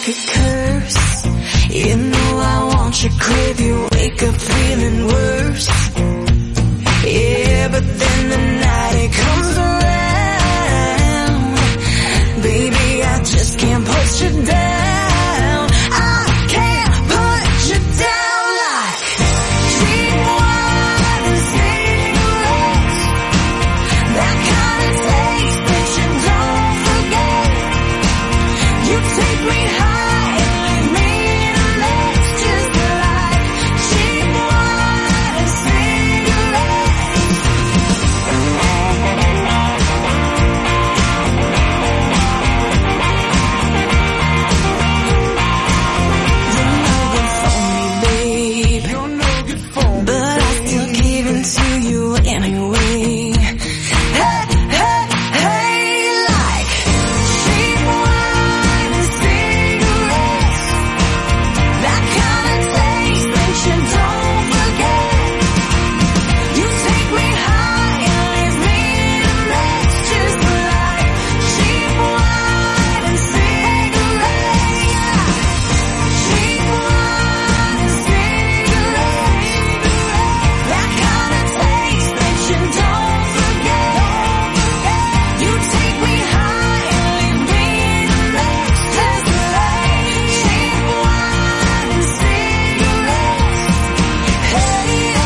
like a curse. You know I want you, crave you, wake up feeling worse. Yeah, but then the night it comes around. Baby, I just can't put you down. I can't put you down like cheap wine and cigarettes. That kind of taste that you don't forget. You take me high and leave me in a mess, just like cheap wine and cigarettes. You're no good for me, babe, but I still give in to you anyway. Hey, hey, hey, like cheap wine and cigarettes. That kind of taste that you don't forget. You take me high and leave me in a mess, just like cheap wine and cigarettes. Cheap wine and cigarettes. That kind of taste that you don't forget. You take me high and leave me in a mess, just like cheap wine and cigarettes. Hey,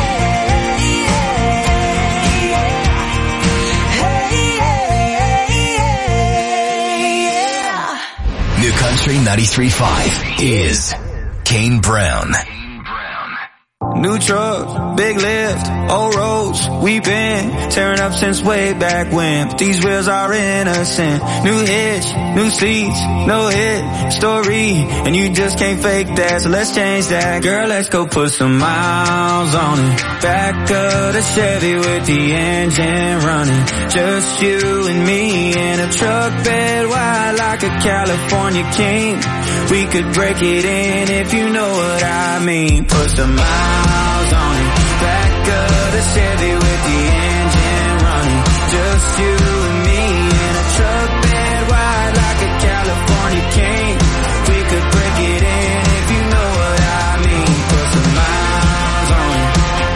yeah. New Country 93.5 is Kane Brown. New truck, big lift, old roads, we've been tearing up since way back when. But these wheels are innocent. New hitch, new seats, no hit story, and you just can't fake that, so let's change that. Girl, let's go put some miles on it. Back of the Chevy with the engine running. Just you and me in a truck bed wide like a California king. We could break it in if you know what I mean. Put some miles on it. Back of the Chevy with the engine running. Just you and me in a truck bed wide like a California king. We could break it in if you know what I mean. Put some miles on it.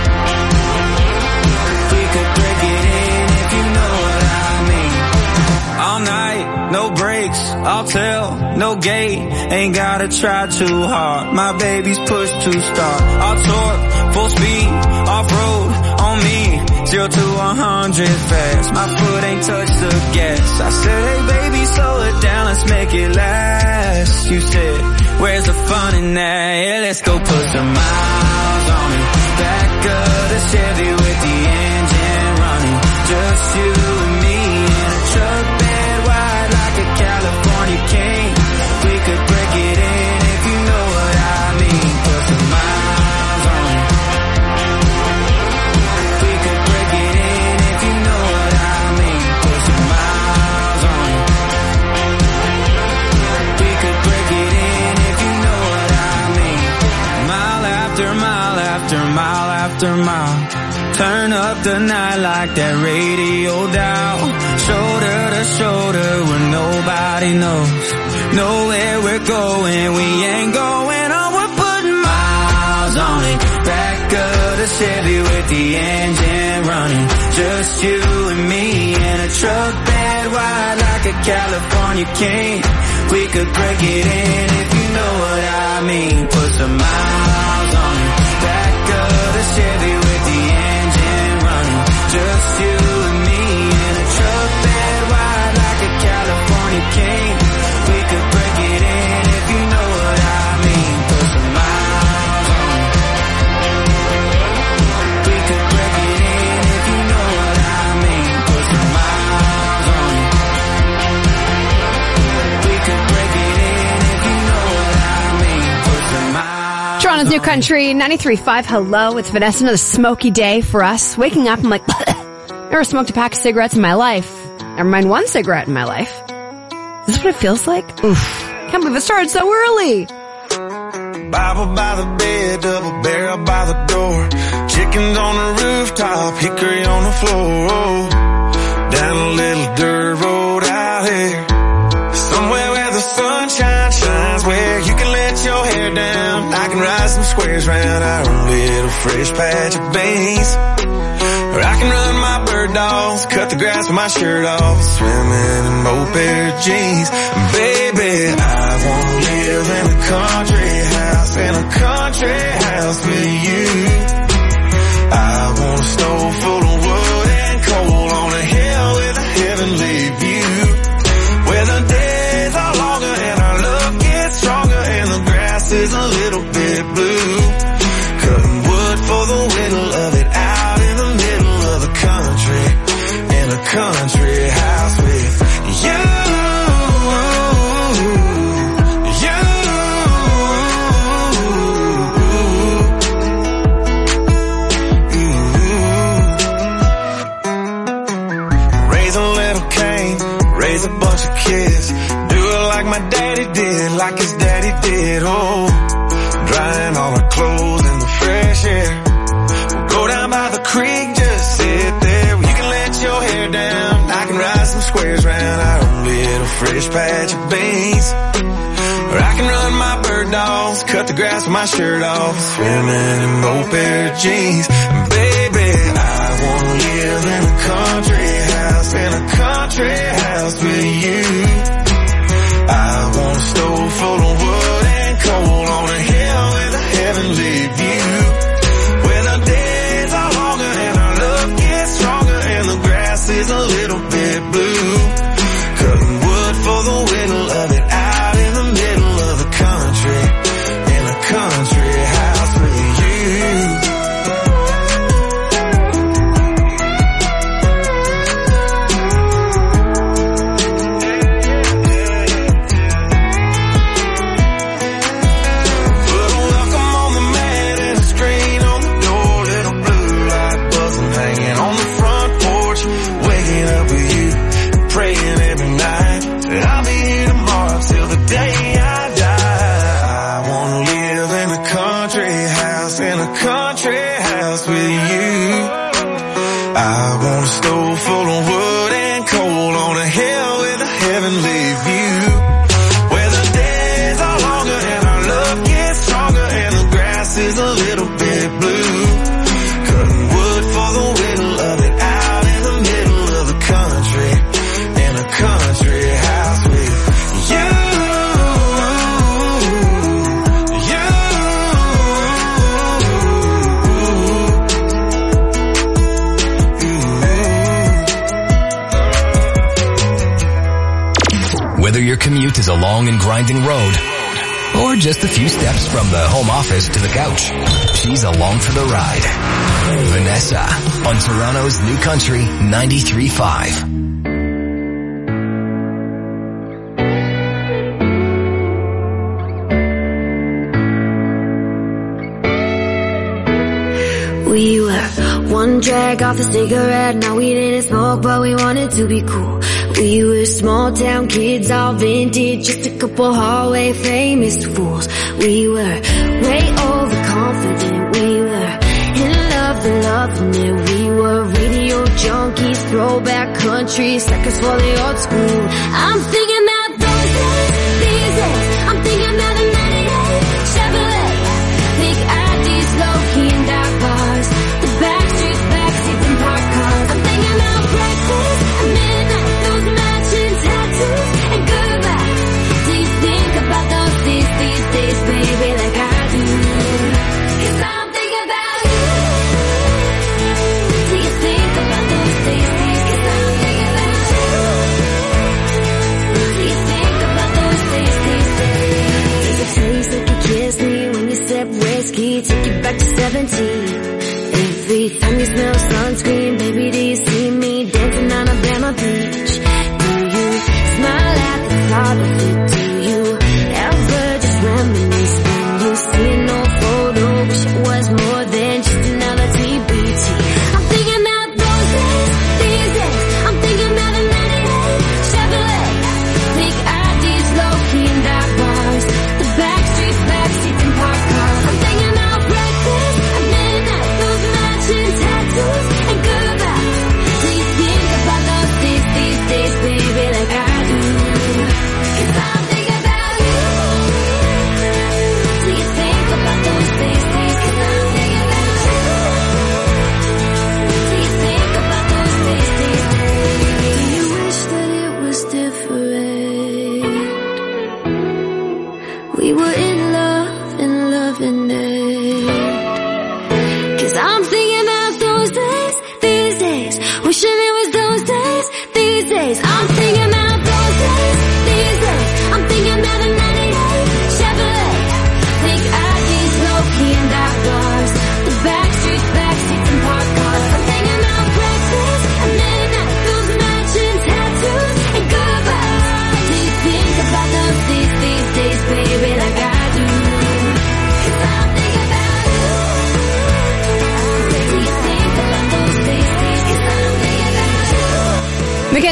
We could break it in if you know what I mean. All night, no brakes, I'll tell, no gate. Ain't gotta try too hard, my baby's push to start. I'll torque, full speed, off-road, on me, 0 to 100 fast. My foot ain't touched the gas. I said, hey baby, slow it down, let's make it last. You said, where's the fun in that? Yeah, let's go put some miles on it. Back of the Chevy with the engine running. Just you and me in a truck bed wide like a California king. We could break it in if you know what I mean. Put some miles on it. We could break it in if you know what I mean. Put some miles on it. We could break it in if you know what I mean. Mile after mile after mile after mile. Turn up the night like that radio dial. Shoulder to shoulder where nobody knows. Know where we're going, we ain't going on. We're putting miles on it. Back of the Chevy with the engine running. Just you and me in a truck bed wide like a California king. We could break it in if you know what I mean. Put some miles on it. Back of the Chevy with the engine running. Just you and me in a truck bed wide like a California king. We could break it in if you know what I mean. Put some miles on it. We could break it in if you know what I mean. Put some miles on it. We could break it in if you know what I mean. Put some miles. Toronto's New Country 93.5. Hello, it's Vanessa. Another smoky day for us. Waking up, I'm like, never smoked a pack of cigarettes in my life. Never mind one cigarette in my life. Is this what it feels like? Oof. Can't believe it started so early. Bible by the bed, double barrel by the door. Chickens on the rooftop, hickory on the floor. Down a little dirt road out here. Somewhere where the sunshine shines, where some squares round our own little fresh patch of beans. Or I can run my bird dogs, cut the grass with my shirt off, swimming in an old pair of jeans. Baby, I wanna live in a country house, with you. I want a stove full of wood and coal on a hill with a heavenly view, where the days are longer and our love gets stronger and the grass is a little bit blue. Cutting wood for the whittle of it out in the middle of the country, in a country house with you. Raise a bunch of kids, do it like my daddy did, like his daddy did, oh. Drying all our clothes in the fresh air. We'll go down by the creek, just sit there. You can let your hair down, I can ride some squares round our own little fresh patch of beans. Or I can run my bird dogs, cut the grass with my shirt off, swimming in an old pair of jeans. Baby, I wanna live in a country house with you. I want a stove full of wood and coal on a hill with a heavenly view, where the days are longer and our love gets stronger and the grass is a little bit blue. Cutting wood for the whittle of it out in the middle of the country, in a country house with you. I want a stove full of wood and coal on a hill with a heavenly view, where the days are longer and our love gets stronger and the grass is a little bit blue. Cutting wood for the whittle of it out in the middle of the country, in a country house with you. Whether your commute is a long and grinding road, or just a few steps from the home office to the couch, she's along for the ride. Vanessa on Toronto's New Country 93.5. We were one drag off a cigarette, now we didn't smoke, but we wanted to be cool. We were small town kids, all vintage, just a couple hallway famous fools. We were way overconfident, we were in love and loving it. We were radio junkies, throwback country, suckers for the old school. I'm thinking about those days, these days, I'm thinking about the 98 Chevrolet, big IDs, low-key and dark bars, the back streets, backseats and parked cars. I'm thinking about breakfast at midnight, those matching tattoos and goodbye. Do you think about those days, baby, like I do? 'Cause I'm thinking about you. Do you think about those days? 'Cause I'm thinking about you. Do you think about those days? There's a place that could kiss me when you sip whiskey, take you back to 17. Every time you smell sunscreen, baby, do you see me dancing on Alabama Beach? Do you smile at the thought of it? Do you ever just reminisce when you see an old photo? Wish it was more than just another TBT. I'm thinking about those days, these days. I'm thinking about the 98 Chevrolet, big IDs, low-key and dark bars, the back streets, backseats and parked cars. I'm thinking about breakfast at midnight, those matching tattoos and good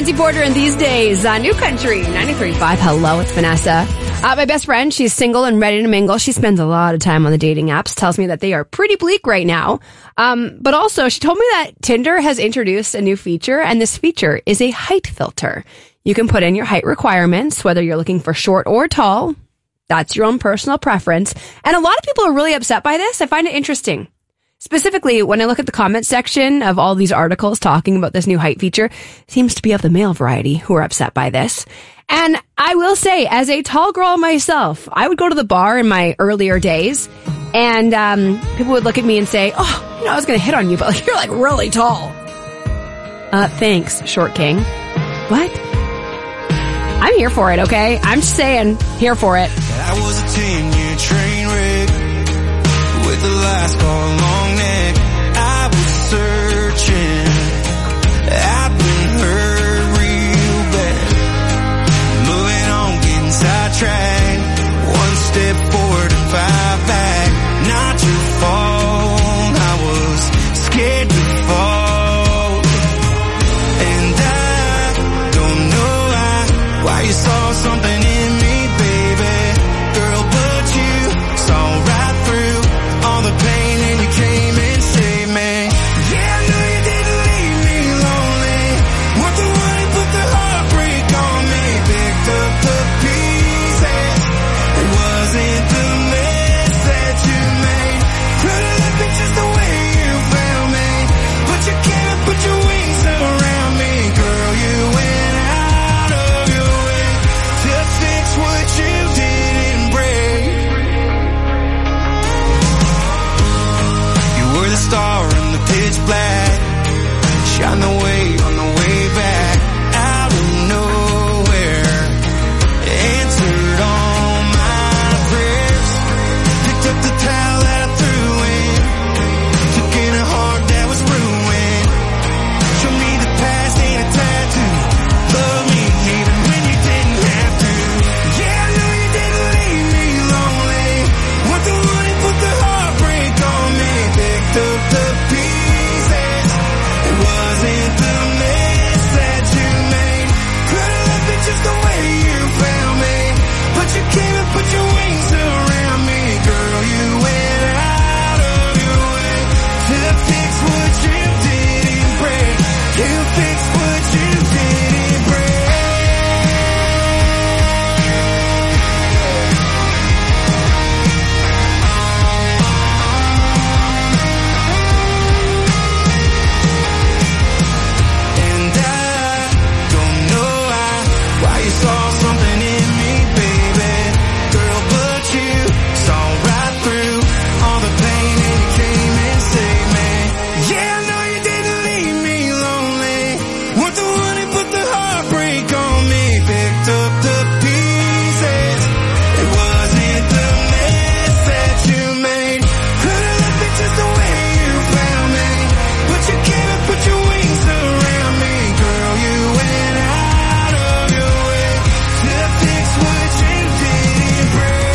Mackenzie Porter in These Days on New Country 93.5. Hello, it's Vanessa. My best friend, she's single and ready to mingle. She spends a lot of time on the dating apps, tells me that they are pretty bleak right now. But also, she told me that Tinder has introduced a new feature, and this feature is a height filter. You can put in your height requirements, whether you're looking for short or tall. That's your own personal preference. And a lot of people are really upset by this. I find it interesting. Specifically, when I look at the comment section of all these articles talking about this new height feature, seems to be of the male variety who are upset by this. And I will say, as a tall girl myself, I would go to the bar in my earlier days, and people would look at me and say, oh, you know, I was going to hit on you, but like, you're like really tall. Thanks, short king. What? I'm here for it, okay? I'm just saying, here for it. I was a 10-year train wreck with the last call long neck. I was searching, I've been hurt real bad. Moving on, getting sidetracked. One step forward and 5 back. Not your fault, I was scared to fall. And I don't know why you saw something in me, baby. Girl, but you saw right through all the pain and you came and saved me. Yeah, I know you didn't leave me lonely. Weren't the one who put the heartbreak on me. Picked up the pieces. It wasn't the mess that you made. Could've left me just the way you found me. But you came and put your wings around me. Girl, you went out of your way to fix what you didn't break. You were the star in the pitch black, shine the way on the way back, out of nowhere, answered all my prayers, picked up the towel that I threw in, took in a heart that was ruined, showed me the past ain't a tattoo, love me even when you didn't have to. Yeah, I know you didn't leave me lonely, weren't the one who put the heartbreak on me. Picked up the pieces, it wasn't the mess that you made. Could've left it just the way you found me, but you came and put your wings around me. Girl, you went out of your way to fix what you didn't break. You fixed what you didn't break. And I don't know why you saw something in me, baby. Girl, but you saw right through all the pain and you came and saved me. Yeah, I know you didn't leave me lonely. Weren't the one who put the heartbreak on me. Picked up the pieces. It wasn't the mess that you made. Could've left it just the way you found me, but you came and put your wings around me. Girl, you went out of your way to fix what you didn't break.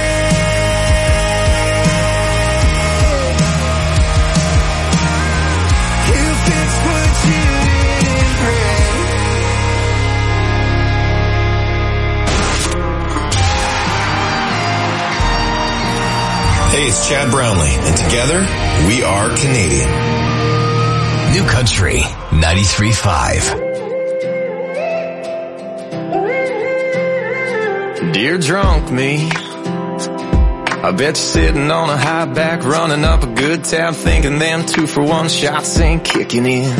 You fixed what you didn't break. Hey, it's Chad Brownlee, and together, we are Canadian. New Country 93.5. Dear drunk me, I bet you're sitting on a high back, running up a good tab, thinking them 2-for-1 shots ain't kicking in.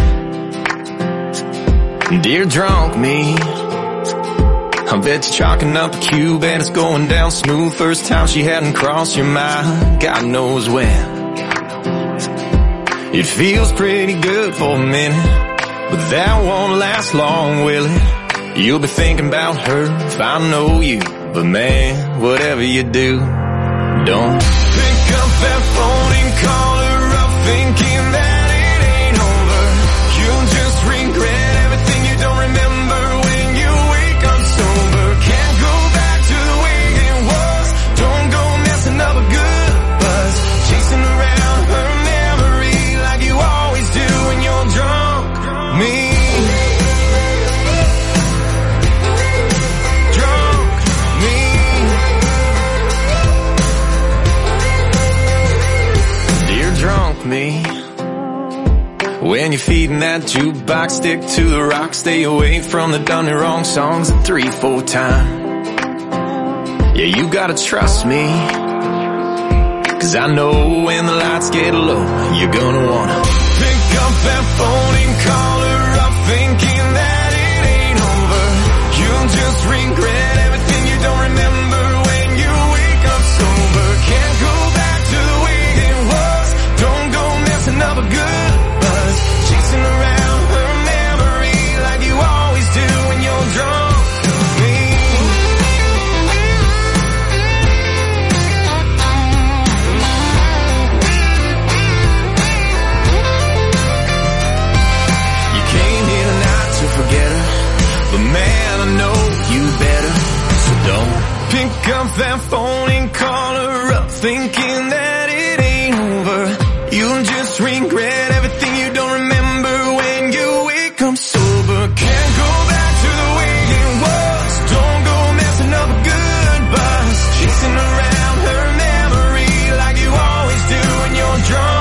Dear drunk me, I bet you're chalking up a cube and it's going down smooth. First time she hadn't crossed your mind, God knows when. It feels pretty good for a minute, but that won't last long, will it? You'll be thinking about her if I know you, but man, whatever you do, don't pick up that phone and call her up thinking that it ain't over. You'll just regret everything you don't remember when you wake up sober. Can't go back to the way it was. Don't go messing up a good buzz, chasing around her memory like you always do when you're drunk. Me, beating that jukebox, stick to the rock, stay away from the done and wrong songs at 3-4 time. Yeah, you gotta trust me, 'cause I know when the lights get low, you're gonna wanna pick up that phone and call her up, thinking that it ain't over. You'll just regret everything you don't remember when you wake up sober. Can't go back to the way it was, don't go messing up a good buzz, chasing around her memory like you always do when you're drunk. Forget her, but man, I know you better, so don't pick up that phone and call her up, thinking that it ain't over. You'll just regret everything you don't remember when you wake up sober. Can't go back to the way it was, don't go messing up a good buzz, chasing around her memory like you always do when you're drunk.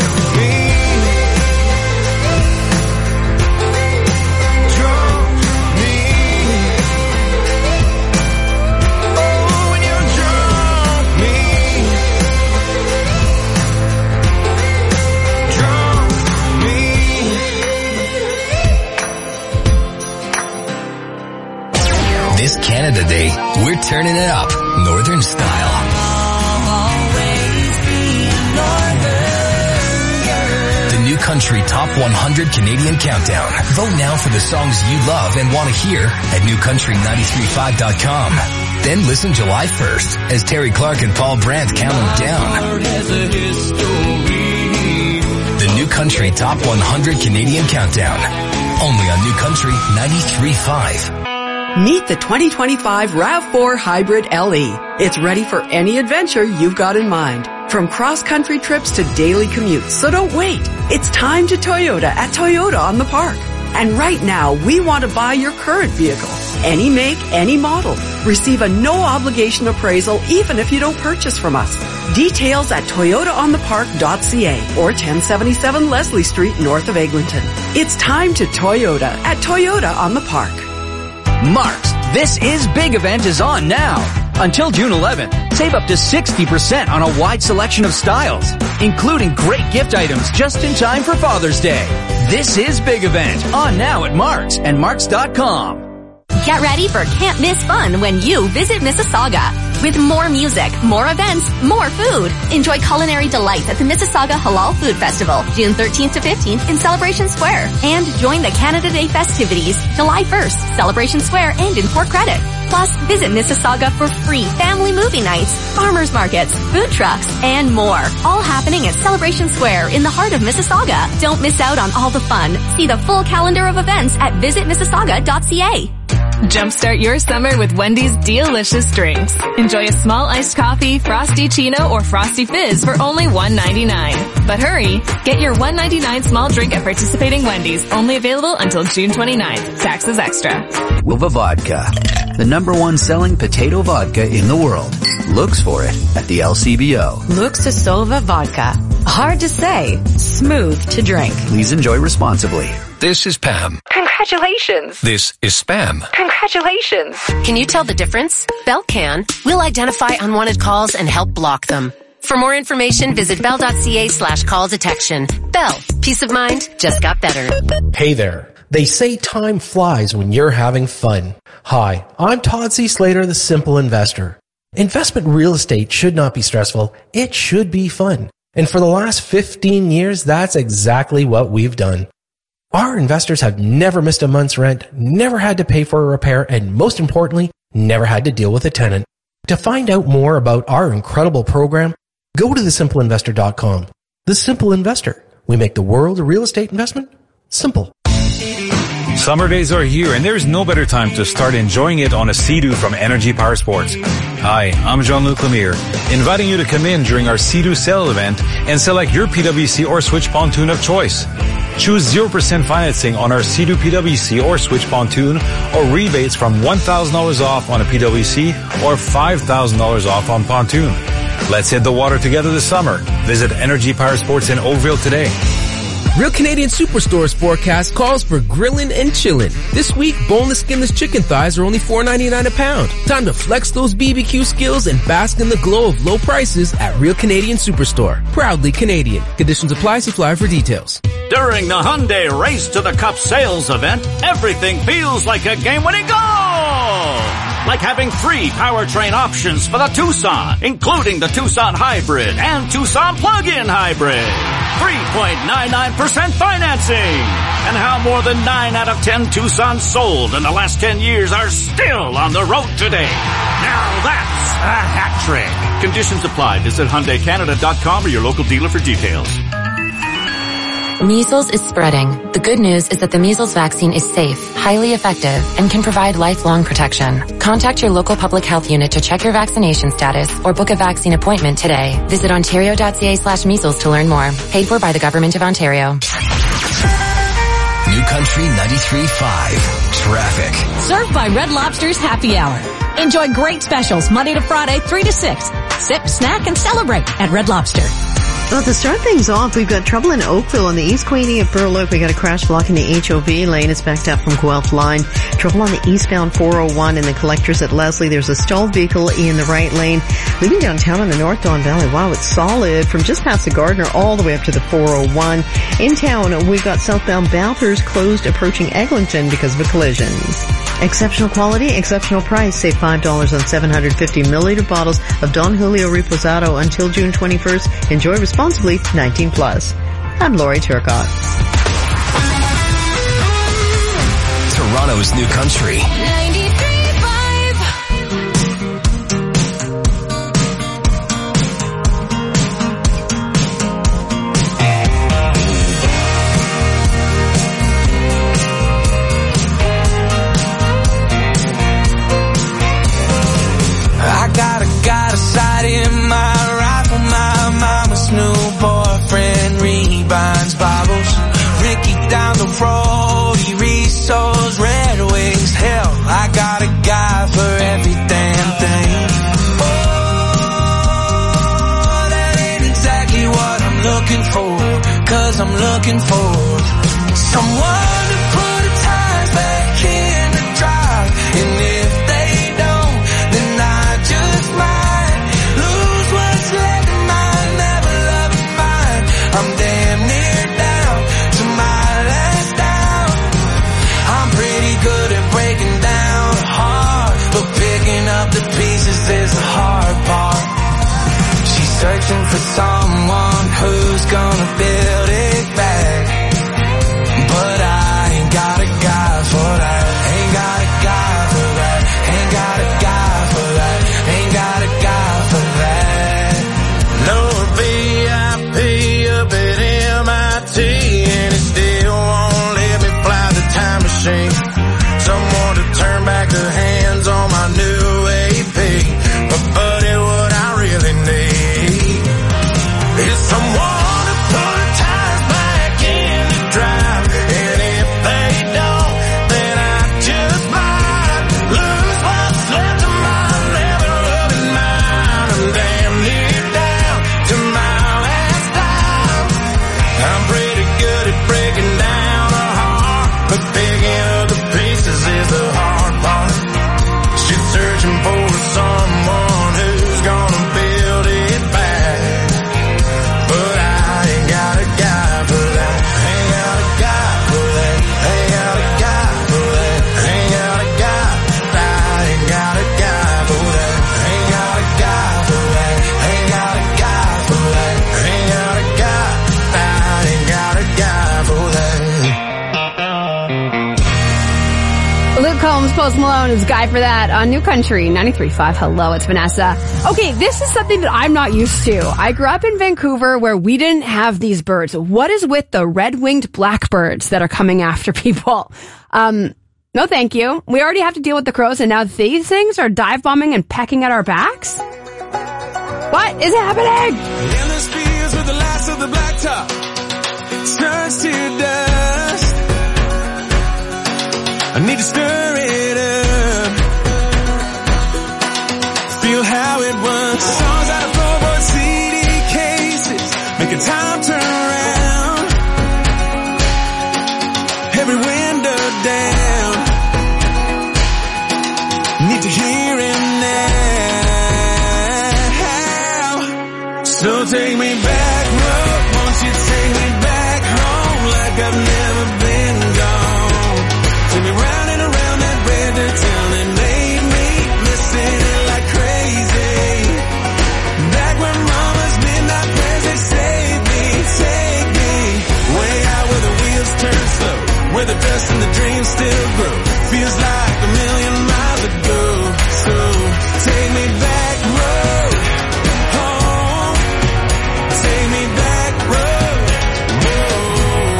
This Canada Day, we're turning it up, Northern style. The New Country Top 100 Canadian Countdown. Vote now for the songs you love and want to hear at newcountry935.com. Then listen July 1st as Terry Clark and Paul Brandt count them down. The New Country Top 100 Canadian Countdown. Only on New Country 93.5. Meet the 2025 RAV4 Hybrid LE. It's ready for any adventure you've got in mind. From cross-country trips to daily commutes, so don't wait. It's time to Toyota at Toyota on the Park. And right now, we want to buy your current vehicle. Any make, any model. Receive a no-obligation appraisal even if you don't purchase from us. Details at toyotaonthepark.ca or 1077 Leslie Street north of Eglinton. It's time to Toyota at Toyota on the Park. Marks, This Is Big event is on now. Until June 11th, save up to 60% on a wide selection of styles, including great gift items just in time for Father's Day. This Is Big event on now at Marks and Marks.com. Get ready for can't miss fun when you visit Mississauga. With more music, more events, more food. Enjoy culinary delights at the Mississauga Halal Food Festival, June 13th to 15th in Celebration Square. And join the Canada Day festivities, July 1st, Celebration Square and in Port Credit. Plus, visit Mississauga for free family movie nights, farmers markets, food trucks, and more. All happening at Celebration Square in the heart of Mississauga. Don't miss out on all the fun. See the full calendar of events at visitmississauga.ca. Jumpstart your summer with Wendy's delicious drinks. Enjoy a small iced coffee, frosty chino, or frosty fizz for only $1.99. But hurry, get your $1.99 small drink at participating Wendy's. Only available until June 29th. Taxes extra. Wilva Vodka, the #1 selling potato vodka in the world. Looks for it at the LCBO. Luxusova Vodka. Hard to say, smooth to drink. Please enjoy responsibly. This is Pam. Congratulations. This is Spam. Congratulations. Can you tell the difference? Bell can. We'll identify unwanted calls and help block them. For more information, visit bell.ca/call detection. Bell. Peace of mind just got better. Hey there. They say time flies when you're having fun. Hi, I'm Todd C. Slater, the Simple Investor. Investment real estate should not be stressful. It should be fun. And for the last 15 years, that's exactly what we've done. Our investors have never missed a month's rent, never had to pay for a repair, and most importantly, never had to deal with a tenant. To find out more about our incredible program, go to thesimpleinvestor.com. The Simple Investor. We make the world of real estate investment simple. Summer days are here and there's no better time to start enjoying it on a Sea-Doo from Energy Power Sports. Hi, I'm Jean-Luc Lemire, inviting you to come in during our Sea-Doo sale event and select your PWC or Switch pontoon of choice. Choose 0% financing on our Sea-Doo PWC or Switch pontoon or rebates from $1,000 off on a PWC or $5,000 off on pontoon. Let's hit the water together this summer. Visit Energy Power Sports in Oakville today. Real Canadian Superstore's forecast calls for grillin' and chillin'. This week, boneless skinless chicken thighs are only $4.99 a pound. Time to flex those BBQ skills and bask in the glow of low prices at Real Canadian Superstore. Proudly Canadian. Conditions apply. See flyer for details. During the Hyundai Race to the Cup sales event, everything feels like a game-winning goal! Like having 3 powertrain options for the Tucson, including the Tucson Hybrid and Tucson Plug-in Hybrid. 3.99% financing. And how more than 9 out of 10 Tucsons sold in the last 10 years are still on the road today. Now that's a hat trick. Conditions apply. Visit HyundaiCanada.com or your local dealer for details. Measles is spreading. The good news is that the measles vaccine is safe, highly effective, and can provide lifelong protection. Contact your local public health unit to check your vaccination status or book a vaccine appointment today. Visit ontario.ca/measles to learn more. Paid for by the Government of Ontario. New Country 93.5 Traffic. Served by Red Lobster's Happy Hour. Enjoy great specials Monday to Friday, 3 to 6. Sip, snack, and celebrate at Red Lobster. Well, to start things off, we've got trouble in Oakville on the East Queenie at Burloak. We got a crash blocking the HOV lane. It's backed up from Guelph line. Trouble on the eastbound 401 in the collectors at Leslie. There's a stalled vehicle in the right lane. Leaving downtown on the North Don Valley. Wow, it's solid from just past the Gardner all the way up to the 401. In town, we've got southbound Bathurst closed approaching Eglinton because of a collision. Exceptional quality, exceptional price. Save $5 on 750 milliliter bottles of Don Julio Reposado until June 21st. Enjoy responsibly, 18 plus. I'm Lori Turcotte. Toronto's New Country. 93.5. I got a sight in my rifle, my mama's new boyfriend rebinds Bibles. Ricky down the road, he resells Red Wings. Hell, I got a guy for every damn thing. Oh, that ain't exactly what I'm looking for, 'cause I'm looking for someone to put the tires back in the drive. And if they don't, then I just might lose what's left of mine, never loving mine. I'm damn near down to my last down. I'm pretty good at breaking down a heart, but picking up the pieces is the hard part. She's searching for someone who's gonna build it back, but I ain't got a guy for that. Ain't got a guy for that. Ain't got a guy for that. Ain't got a guy for that. No VIP up at MIT, and it still won't let me fly the time machine. Someone to turn back the hands on my new AP. But buddy, what I really need is someone to put the tires back in the drive. And if they don't, then I just might lose what's left of my never loving mine. I'm damn near down to my last dime. I'm pretty good at breaking down a heart, but picking up the pieces is the hard part. She's searching for someone who's gonna build it back, but I ain't got a guy for that. Ain't got a guy for that. Ain't got a guy for that. Ain't got a guy. I ain't got a guy for that. Ain't got a guy for that. Ain't got a guy for that. Ain't got a guy. I ain't got a guy for that. Luke Combs, Post Malone is Guy for That on New Country 93.5. Hello, it's Vanessa. Okay, this is something that I'm not used to. I grew up in Vancouver where we didn't have these birds. What is with the red-winged blackbirds that are coming after people? No thank you. We already have to deal with the crows, and now these things are dive bombing and pecking at our backs? What is happening? Endless fields with the last of the blacktop turns to dust. I need to stir it up. Feel how it was. Songs out of floorboard CD cases, making time turn around. take me back, road. Won't you take me back home like I've never been gone? Take me round and around that red dirt town that made me listening like crazy. Back when mama's midnight prayers, they saved me. Take me way out where the wheels turn slow, where the dust and the dreams still grow. Feels like a million miles ago. So take me back, road, home. Take me back, road, road.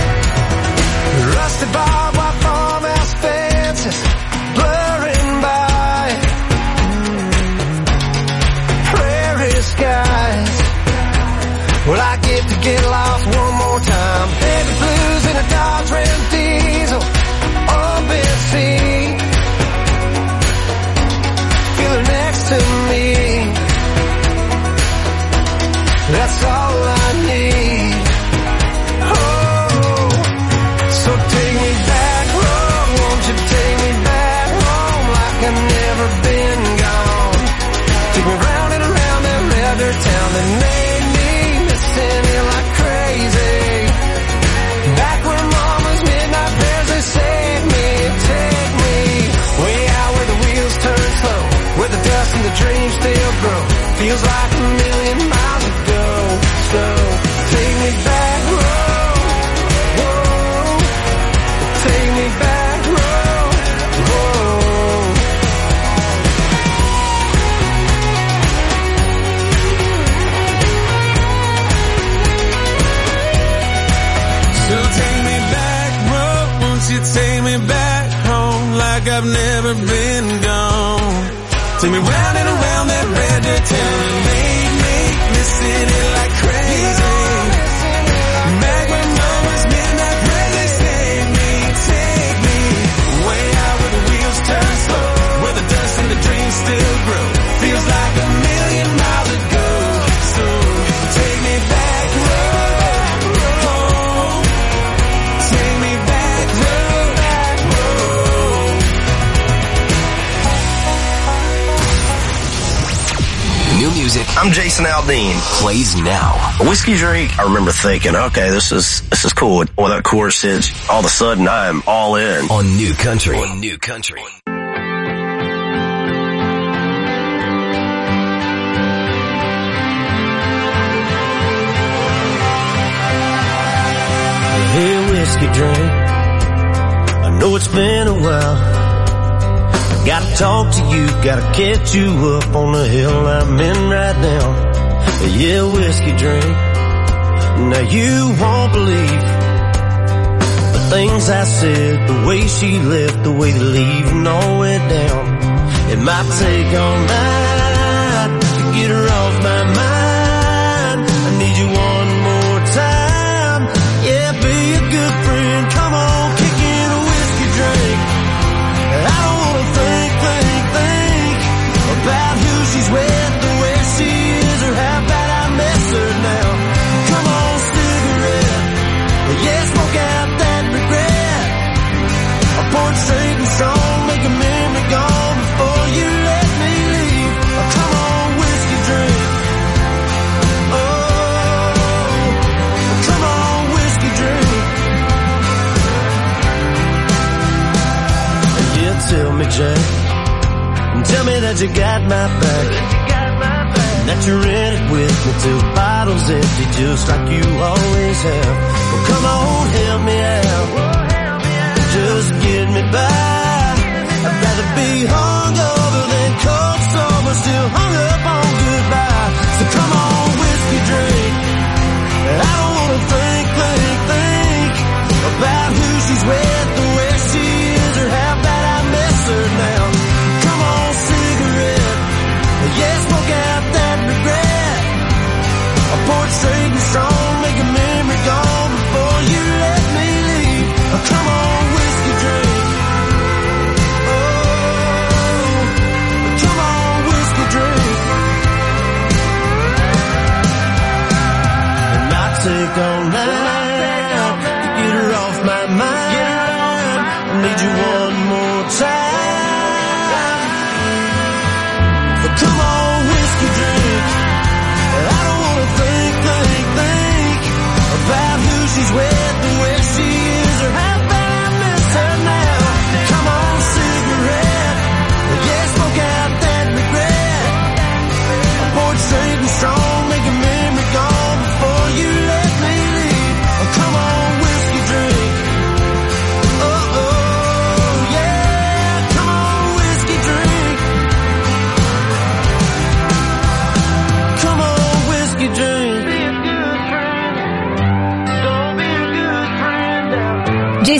Rusty barbed wire farmhouse fences blurring by, prairie skies. Well, I get lost one more time. Heavy blues in a Dodge Ram diesel, open sea. Feel her next to me. That's all I need. Oh, so take me back, Lord. Won't you take me back home like I've never been gone? Take me round and around that red dirt town that made me missing it like crazy. Back when mama's midnight prayers, they saved me. Take me way out where the wheels turn slow, where the dust and the dreams still grow. Feels like a million miles ago. So take me back, whoa, whoa. Take me back, whoa, whoa. So take me back, road. Won't you take me back home like I've never been gone? Take me round and around that red dirt town and made me missing it like crazy. Back when mama's midnight prayers, they saved me. Take me way out where the wheels turn slow, where the dust and the dreams still grow. Feels like a million miles ago. So take me back, road, home. Take me back, road, road. New music. I'm Jason Aldean. Plays now. A whiskey drink, I remember thinking, okay, this is cool. Well, that chorus hits, all of a sudden I am all in. On New Country. On New Country. Hey, whiskey drink, I know it's been a while. Gotta talk to you, gotta catch you up on the hill I'm in right now. Yeah, whiskey drink, now you won't believe the things I said, the way she left, the way the leaving all went down. It might take all night to get her off my mind. I need you one more time. Yeah, be a good friend. Come on, kick in a whiskey drink. I don't wanna think about who she's with, the way she is, or how bad I miss her now. Come on, cigarette. Yeah, smoke out that regret. I pour it straight and strong, make a memory gone before you let me leave. Oh, come on, whiskey drink. Oh, come on, whiskey drink. Yeah, tell me, Jack, tell me that you got my back, and that you're in it with me till the bottle's empty, just like you always have. Well, come on, help me out, just get me by. I'd rather be hungover than cold sober, still hung up on goodbye. So come on, whiskey drink. I don't wanna think about who she's with, the way she is, or how bad I miss her now. Yeah, smoke out that regret. I pour it straight and strong, make a memory gone before you let me leave. Oh, come on, whiskey drink. Oh,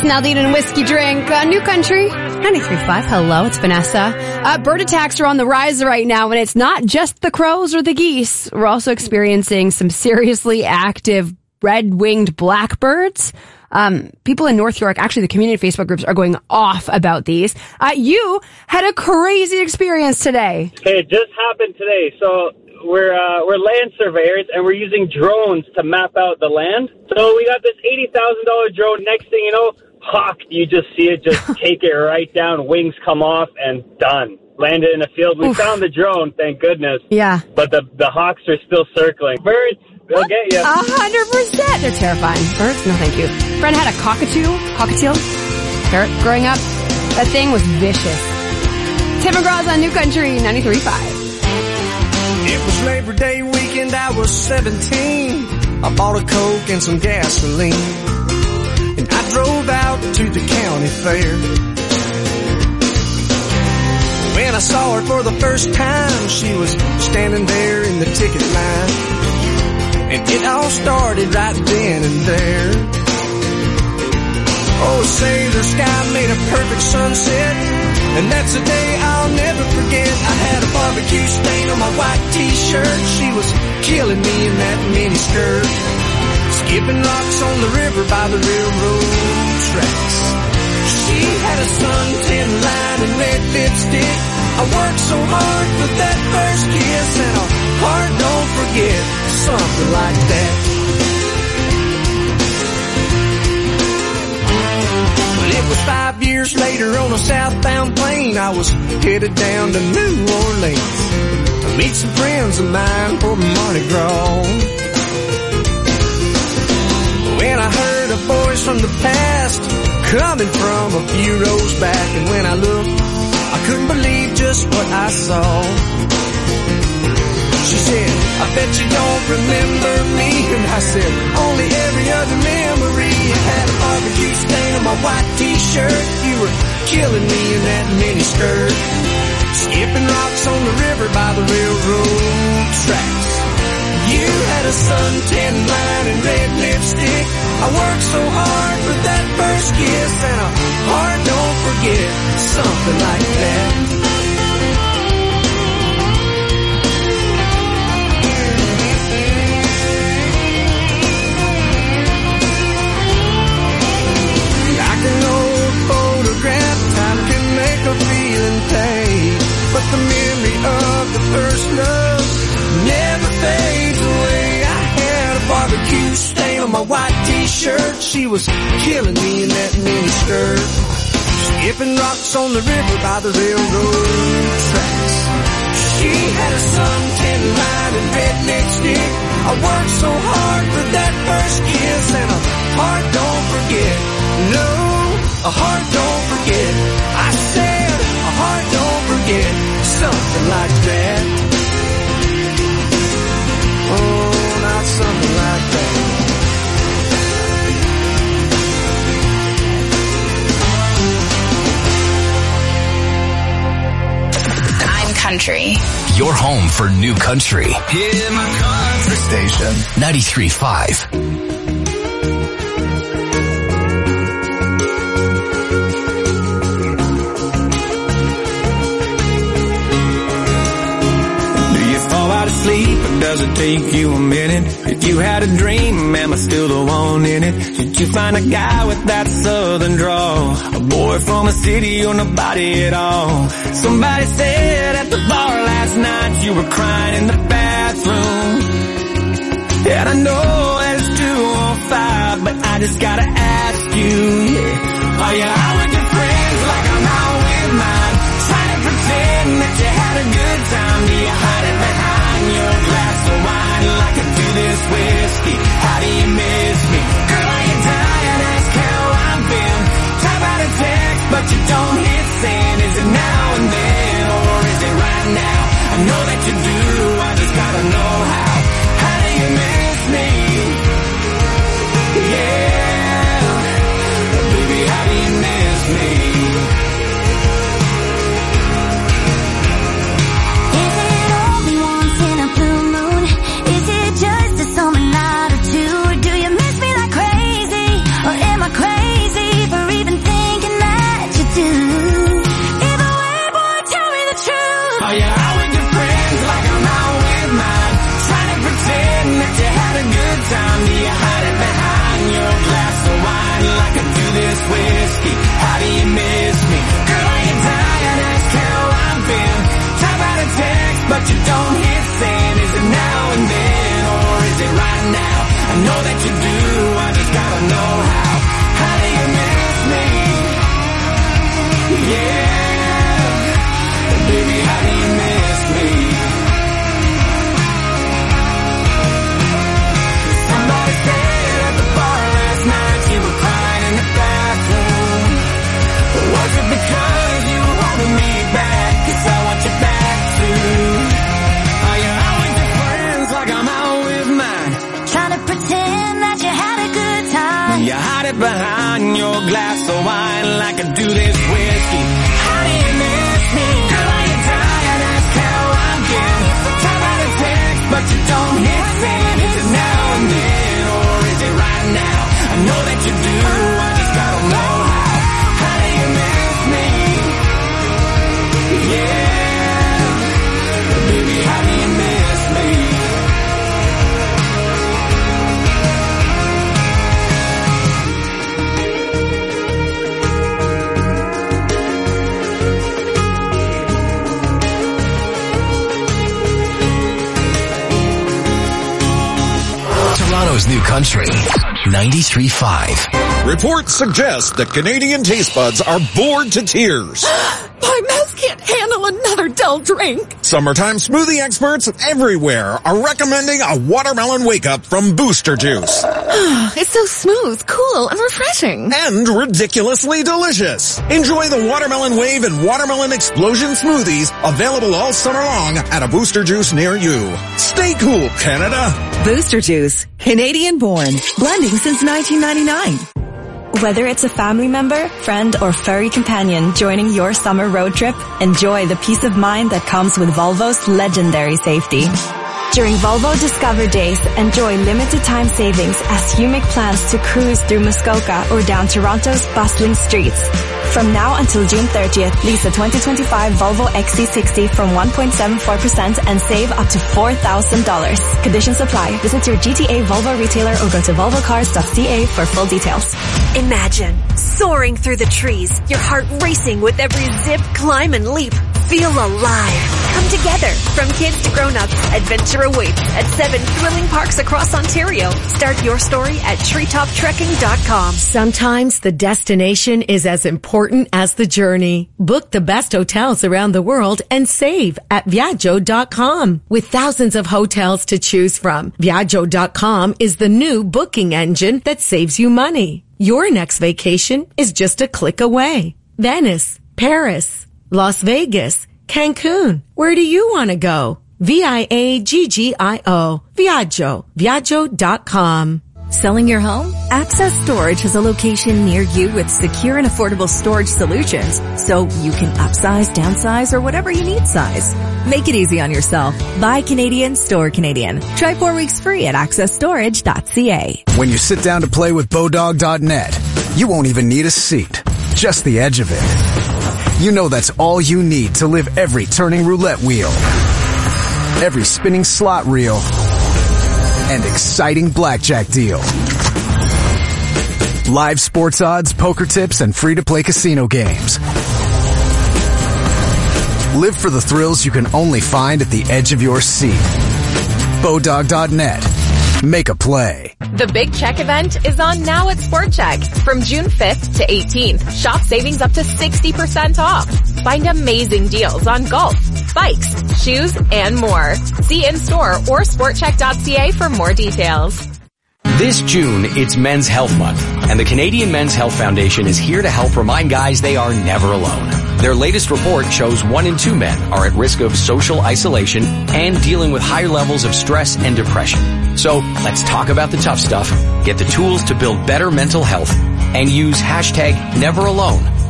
Jason Aldean and Whiskey Drink. New Country, 93.5. Hello, it's Vanessa. Bird attacks are on the rise right now, and it's not just the crows or the geese. We're also experiencing some seriously active red-winged blackbirds. People in North York, actually the community Facebook groups are going off about these. You had a crazy experience today. Okay, it just happened today. So we're land surveyors, and we're using drones to map out the land. So we got this $80,000 drone. Next thing you know, hawk, you just see it just take it right down, wings come off, and done. Landed in a field. We found the drone, thank goodness. Yeah. But the hawks are still circling. Birds, they'll get you. 100%. They're terrifying. Birds, no thank you. Friend had a cockatiel, parrot growing up. That thing was vicious. Tim McGraw's on New Country, 93.5. It was Labor Day weekend, I was 17. I bought a Coke and some gasoline, and I drove out to the county fair. When I saw her for the first time, she was standing there in the ticket line, and it all started right then and there. Oh, say the sky made a perfect sunset, and that's a day I'll never forget. I had a barbecue stain on my white t-shirt. She was killing me in that mini skirt, skipping rocks on the river by the railroad tracks. She had a suntan line and red lipstick. I worked so hard for that first kiss, and a heart don't forget, something like that. It was 5 years later on a southbound plane. I was headed down to New Orleans to meet some friends of mine for Mardi Gras. When I heard a voice from the past coming from a few rows back, and when I looked, I couldn't believe just what I saw. She said, I bet you don't remember me. And I said, only every other memory. I had a barbecue stain on my white t-shirt. You were killing me in that mini skirt, skipping rocks on the river by the railroad tracks. You had a suntan line and red lipstick. I worked so hard for that first kiss, and a heart don't forget, something like that. A feeling pain, but the memory of the first love never fades away. I had a barbecue stain on my white t-shirt. She was killing me in that mini skirt, skipping rocks on the river by the railroad tracks. She had a suntan line and red lipstick. I worked so hard for that first kiss, and a heart don't forget. No, a heart don't forget. I said a heart don't forget, something like that. Oh, not something like that. I'm country. Your home for New Country. Yeah, my country station. 93.5. Sleep, or does it take you a minute? If you had a dream, am I still the one in it? Did you find a guy with that southern drawl? A boy from a city or nobody at all? Somebody said at the bar last night you were crying in the bathroom. And I know that it's 2:05, but I just gotta ask you, yeah. Are you out with your friends like I'm out with mine? Trying to pretend that you had a good time. Do you hide it behind your glass of wine like I do this whiskey? How do you miss me? Girl, are you dying? Ask how I've been. Type out a text, but you don't hit send. Is it now and then, or is it right now? I know that you do, I just gotta know how. How do you miss me? Yeah, baby, how do you miss me? Summer night or two, or do you miss me like crazy? Or am I crazy for real? out with your friends like I'm out with mine. Trying to pretend that you had a good time. Do you hide it behind your glass of wine like I do this whiskey? How do you miss me? Girl, are you dying? Ask how I've been. Type out a text, but you don't hit send. Is it now and then, or is it right now? I know that you do, I just gotta know how. How do you miss me? Yeah, baby, how do you miss me? Somebody said at the bar last night you were crying in the bathroom. Was it because you wanted me back? 'Cause I want you back too. Are you out with your friends like I'm out with mine? Trying to pretend that you had a good time. You hide it behind your glass of wine like I do this whiskey. How do you miss me? Girl, are you tired? Ask how I've been. Type out a text, but you don't hit send. Is it now and then, or is it right now? I know that you do, I just gotta know how. How do you miss me? Yeah, baby, how do you miss me? Toronto's new country, 93.5. Reports suggest that Canadian taste buds are bored to tears. My mouth can't handle another dull drink. Summertime smoothie experts everywhere are recommending a watermelon wake-up from Booster Juice. It's so smooth, cool, and refreshing. And ridiculously delicious. Enjoy the Watermelon Wave and Watermelon Explosion smoothies available all summer long at a Booster Juice near you. Stay cool, Canada. Booster Juice, Canadian born, blending since 1999. Whether it's a family member, friend, or furry companion joining your summer road trip, enjoy the peace of mind that comes with Volvo's legendary safety. During Volvo Discover Days, enjoy limited time savings as you make plans to cruise through Muskoka or down Toronto's bustling streets. From now until June 30th, lease a 2025 Volvo XC60 from 1.74% and save up to $4,000. Conditions apply. Visit your GTA Volvo retailer or go to volvocars.ca for full details. Imagine soaring through the trees, your heart racing with every zip, climb, and leap. Feel alive. Come together. From kids to grown-ups, adventure awaits at 7 thrilling parks across Ontario. Start your story at treetoptrekking.com. Sometimes the destination is as important as the journey. Book the best hotels around the world and save at Viaggio.com. With thousands of hotels to choose from, Viaggio.com is the new booking engine that saves you money. Your next vacation is just a click away. Venice, Paris, Las Vegas, Cancun. Where do you want to go? Viaggio. Viaggio. Viaggio.com. Selling your home? Access Storage has a location near you with secure and affordable storage solutions, so you can upsize, downsize, or whatever you need size. Make it easy on yourself. Buy Canadian, store Canadian. Try 4 weeks free at accessstorage.ca. When you sit down to play with Bodog.net, you won't even need a seat, just the edge of it. You know that's all you need to live every turning roulette wheel, every spinning slot reel, and exciting blackjack deal. Live sports odds, poker tips, and free-to-play casino games. Live for the thrills you can only find at the edge of your seat. Bodog.net. Make a play. The Big Check event is on now at Sport Check. From June 5th to 18th, shop savings up to 60% off. Find amazing deals on golf, bikes, shoes, and more. See in-store or sportcheck.ca for more details. This June, it's Men's Health Month, and the Canadian Men's Health Foundation is here to help remind guys they are never alone. Their latest report shows 1 in 2 men are at risk of social isolation and dealing with higher levels of stress and depression. So let's talk about the tough stuff, get the tools to build better mental health, and use hashtag never alone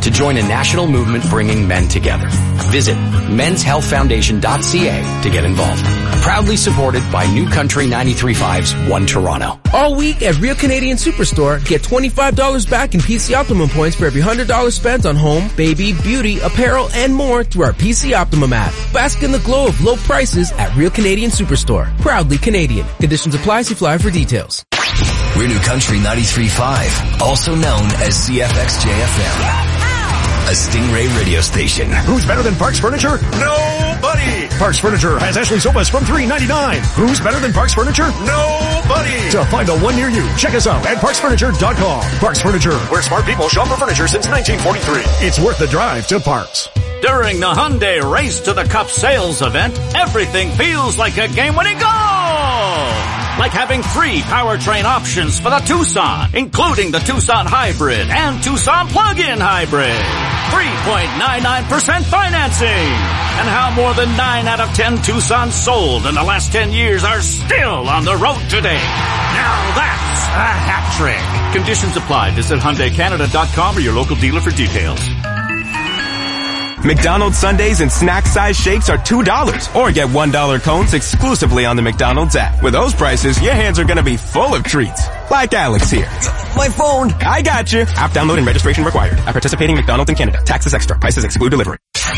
to join a national movement bringing men together. Visit menshealthfoundation.ca to get involved. Proudly supported by New Country 93.5's One Toronto. All week at Real Canadian Superstore, get $25 back in PC Optimum points for every $100 spent on home, baby, beauty, apparel, and more through our PC Optimum app. Bask in the glow of low prices at Real Canadian Superstore. Proudly Canadian. Conditions apply. See flyer for details. We're New Country 93.5, also known as CFXJ-FM. A Stingray radio station. Who's better than Parks Furniture? Nobody! Parks Furniture has Ashley sofas from $3.99. Who's better than Parks Furniture? Nobody! To find the one near you, check us out at parksfurniture.com. Parks Furniture, where smart people shop for furniture since 1943. It's worth the drive to Parks. During the Hyundai Race to the Cup sales event, everything feels like a game-winning goal! Like having 3 powertrain options for the Tucson, including the Tucson Hybrid and Tucson Plug-in Hybrid. 3.99% financing. And how more than 9 out of 10 Tucsons sold in the last 10 years are still on the road today. Now that's a hat trick. Conditions apply. Visit HyundaiCanada.com or your local dealer for details. McDonald's Sundaes and snack-size shakes are $2. Or get $1 cones exclusively on the McDonald's app. With those prices, your hands are gonna be full of treats. Like Alex here. My phone. I got you. App download and registration required. At participating McDonald's in Canada. Taxes extra. Prices exclude delivery.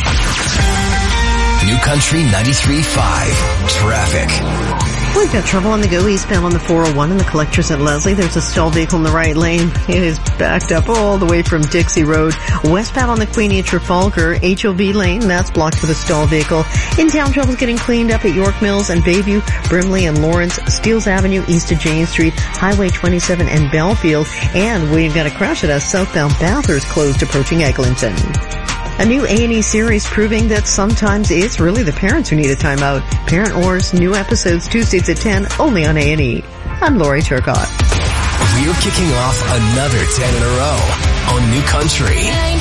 New Country 93.5. Traffic. We've got trouble on the go eastbound on the 401 and the collectors at Leslie. There's a stalled vehicle in the right lane. It is backed up all the way from Dixie Road. Westbound on the Queenie at Trafalgar, HOV lane, that's blocked with a stalled vehicle. In-town trouble's getting cleaned up at York Mills and Bayview, Brimley and Lawrence, Steeles Avenue east of Jane Street, Highway 27 and Belfield. And we've got a crash at us southbound Bathurst closed approaching Eglinton. A new A&E series proving that sometimes it's really the parents who need a timeout. Parent Wars, new episodes Tuesdays at 10, only on A&E. I'm Lori Turcott. We're kicking off another 10 in a row on New Country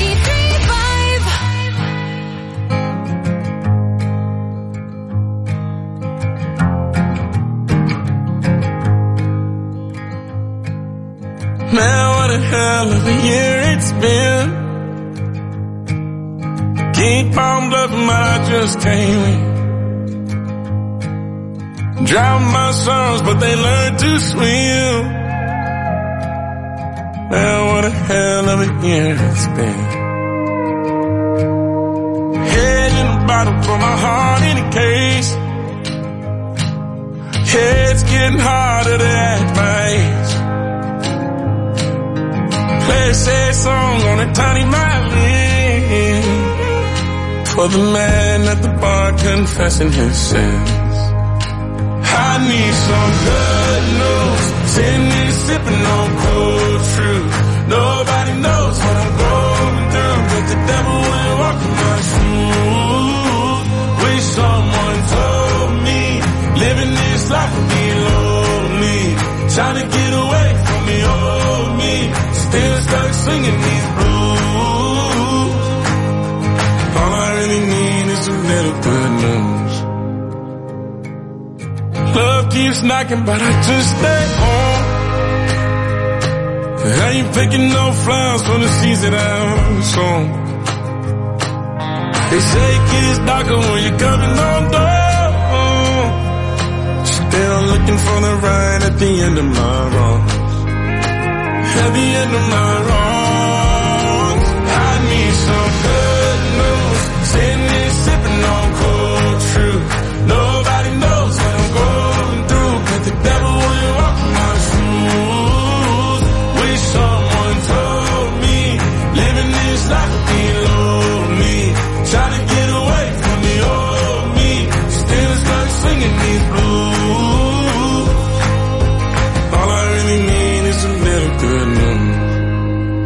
93.5. Man, what a hell of a year it's been. Keep on bluffing, but I just can't win. Drown my sons, but they learn to swim. Man, what a hell of a year it's been. Head in a bottle for my heart in a case. Yeah, it's getting harder to act my age. Play a sad song on a tiny violin. For the man at the bar confessing his sins. I need some good news. Sitting here sipping on cold truth. Nobody knows what I'm going through, but the devil will walk in my shoes. Wish someone told me living this life would be lonely. Trying to get away from the old me. Still stuck singing these blues. All I really need is a little good news. Love keeps knocking, but I just stay home. I ain't picking no flowers for the seeds that I'm sown. They say it gets darker when you're coming on down. Still looking for the right at the end of my wrongs. At the end of my wrongs, I need some good news. Sitting here sipping on cold truth. Nobody knows what I'm going through, but the devil will walk in my shoes. Wish someone told me living this life would be lonely. Trying to get away from the old me. Still stuck singing these blues. All I really need is a little good news.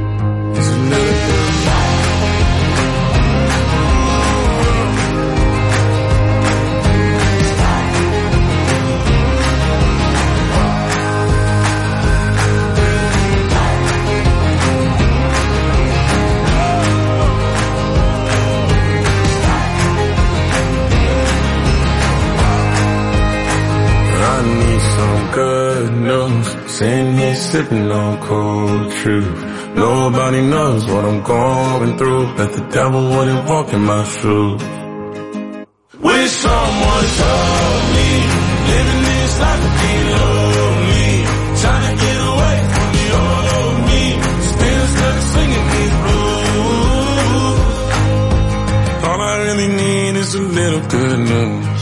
I need some good news. Sitting here sipping on cold truth. Nobody knows what I'm going through. Bet the devil wouldn't walk in my shoes. Wish someone told me living this life would be lonely. Trying to get away from the old me. Still stuck singing these blues. All I really need is a little good news.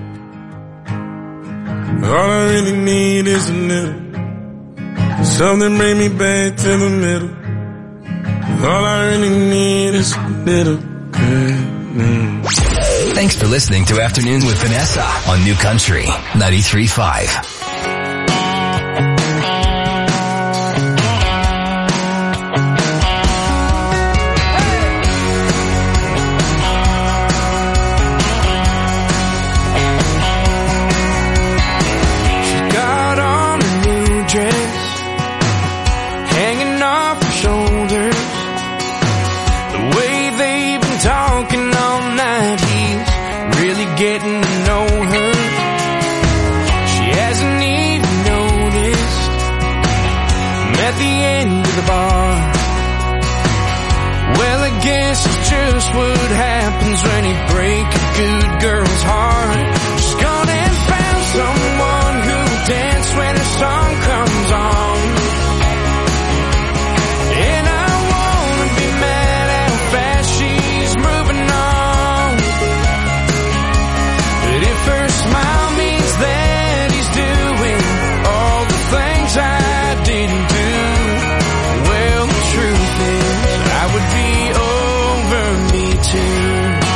All I really need is a little. Something bring me back to the middle. All I really need is a little good news. Thanks for listening to Afternoons with Vanessa on New Country 93.5. Getting to know her. She hasn't even noticed. At the end of the bar. Well, I guess it's just what happens when you break a good girl's heart. She's gone and found someone who'll dance when her song comes on. And I wanna be mad at how fast she's moving on. But if her smile means that he's doing all the things I didn't do, well, the truth is I would be over me too.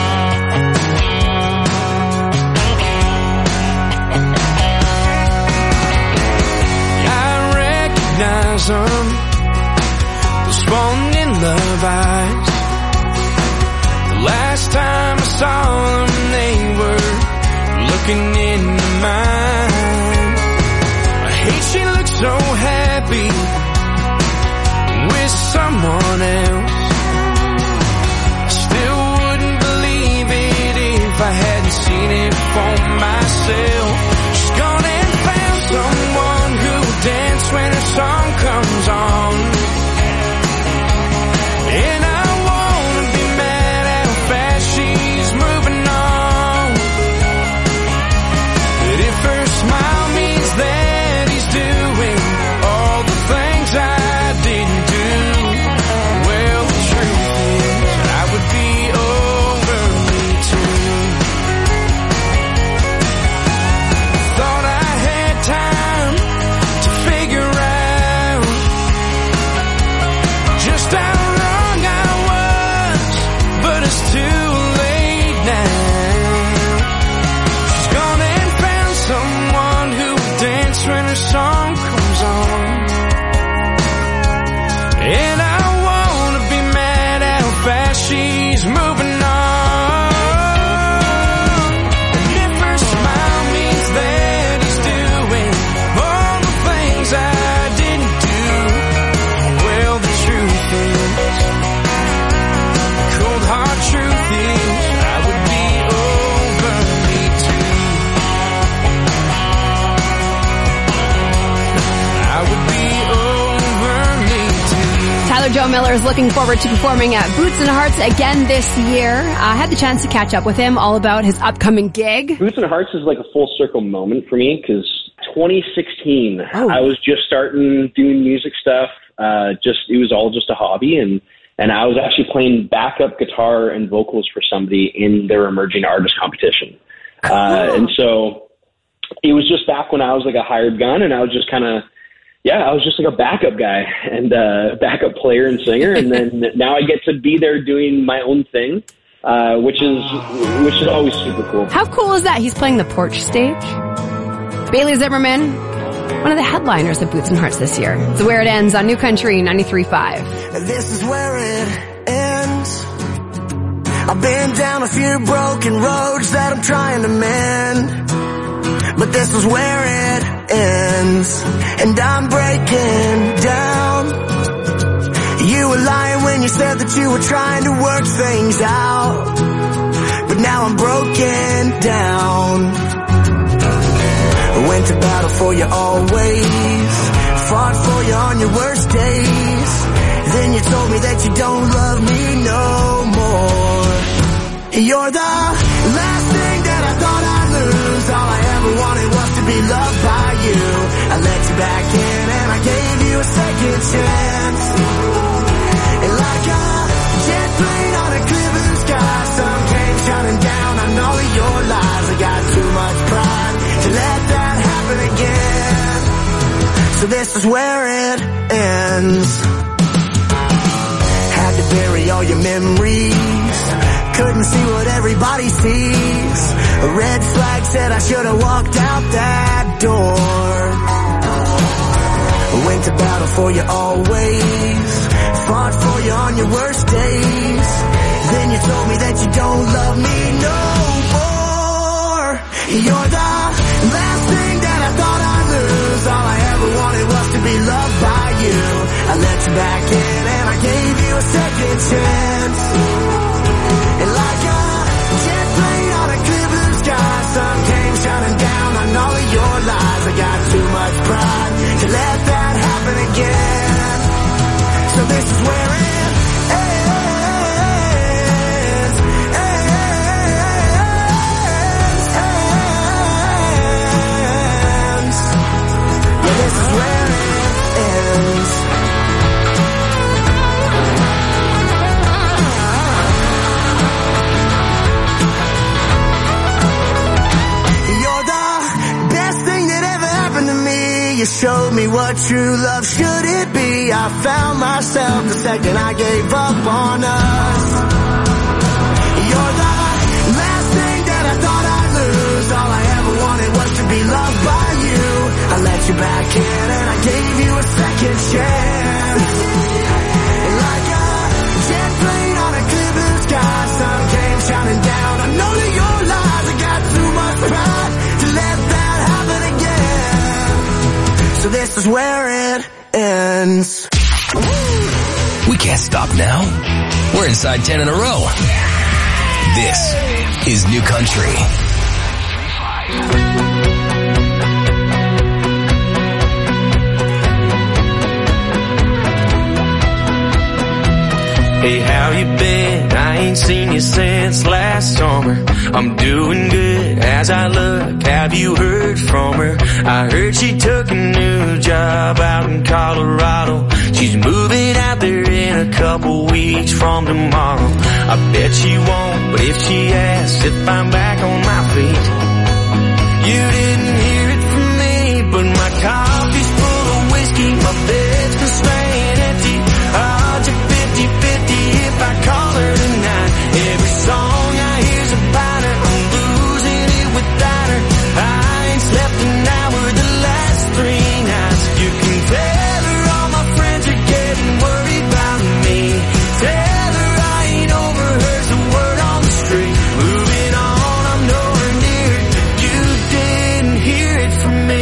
I recognize them, those falling in love eyes. The last time I saw them, they were looking into mine. I hate she looks so happy with someone else. I still wouldn't believe it if I hadn't seen it for myself. She's gone and found someone who'll dance when her song comes on. And I wanna be mad at how fast she's moving on. But if her smile means that he's doing all the things I didn't do, well, the truth is I would be over me too. Thought I had time to figure out just how wrong I was, but it's too late now. She's gone and found someone who will dance when her song comes on. And I wanna be mad at how fast she's moving on. And if her smile means that he's doing all the things I didn't do, well, the truth is, cold hard truth is, I would be over me too. I would be over me too. Tyler Joe Miller is looking forward to performing at Boots and Hearts again this year. I had the chance to catch up with him all about his upcoming gig. Boots and Hearts is like a full circle moment for me because 2016, I was just starting doing music stuff. It was all just a hobby, and I was actually playing backup guitar and vocals for somebody in their emerging artist competition. And so it was just back when I was like a hired gun, and I was just I was just like a backup guy and backup player and singer. And then now I get to be there doing my own thing, which is always super cool. How cool is that? He's playing the Porch stage. Bailey Zimmerman, one of the headliners of Boots and Hearts this year. It's Where It Ends on New Country 93.5. This is where it ends. I've been down a few broken roads that I'm trying to mend, but this is where it ends, and I'm breaking down. You were lying when you said that you were trying to work things out, but now I'm broken down. Went Went to battle for you always, fought for you on your worst days. Then you told me that you don't love me no more. You're the last thing that I thought I'd lose. All I ever wanted was to be loved by you. I let you back in and I gave you a second chance. And like a jet plane on a clear blue sky, sun came shining down on all of your lies. I got too much pride to let that happen again. So this is where it ends. Had to bury all your memories, couldn't see what everybody sees. A red flag said I should have walked out that door. Went to battle for you always, fought for you on your worst days. Then you told me that you don't love me no more. You're the last thing that I thought I'd lose. All I ever wanted was to be loved by you. I let you back in and I gave you a second chance. And like a jet plane on a clear blue sky, sun came shining down on all of your lies. I got too much pride to let that happen again. So this is where it ends. Yeah, this is where it ends. You showed me what true love should it be. I found myself the second I gave up on us. You're the last thing that I thought I'd lose. All I ever wanted was to be loved by you. I let you back in and I gave you a second chance. And like a jet plane on a clear blue sky, sun came shining down on all of your lies. I got too much pride to let that happen again. So this is where it ends. We can't stop now. We're inside 10 in a row. This is New Country. Hey, how you been? I ain't seen you since last summer. I'm doing good as I look. Have you heard from her? I heard she took a new job out in Colorado. She's moving out there in a couple weeks from tomorrow. I bet she won't, but if she asks if I'm back on my feet, you didn't hear it from me, but my coffee's full of whiskey, my bed's been staying empty. Odds are 50-50 if I call her tonight. Every song I hear's about her, I'm losing it without her. I ain't slept an hour the last 3 nights. You can tell her all my friends are getting worried about me. Tell her I ain't over her's the word on the street. Moving on, I'm nowhere near it. You didn't hear it from me.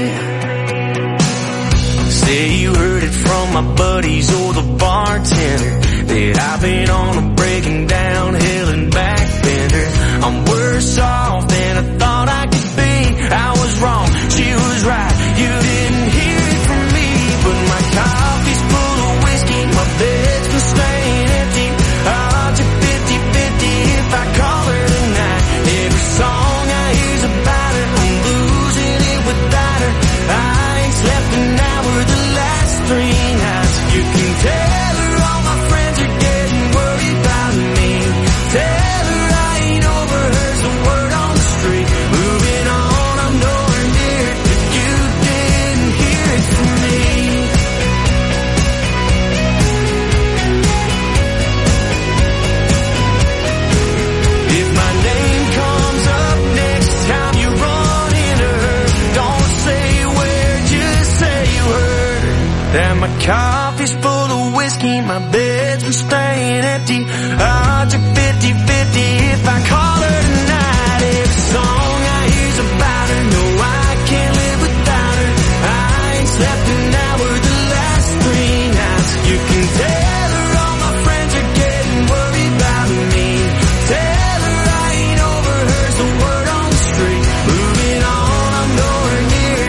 Say you heard it from my buddies or the bartender that I've been on a breaking down hill and back bender. I'm worse off than I thought I could be. I was wrong, she was right. You didn't hear it from me, but my coffee's full of whiskey, my bed's been staying empty. Odds are 50-50 if I call her tonight. Every song I hear's about her, I'm losing it without her. I ain't slept an hour the last 3 nights. You can tell her all my friends are getting worried about me. Tell her I ain't over her's the word on the street. Moving on, I'm nowhere near it, but you didn't hear it from me. If my name comes up next time you run into her, don't say where, just say you heard her. That my coffee's full of whiskey, my bed's been staying empty. Odds are 50-50 if I call her tonight. Every song I hear's about her, no, I can't live without her. I ain't slept an hour the last 3 nights. You can tell her all my friends are getting worried about me. Tell her I ain't over her's the word on the street. Moving on, I'm nowhere near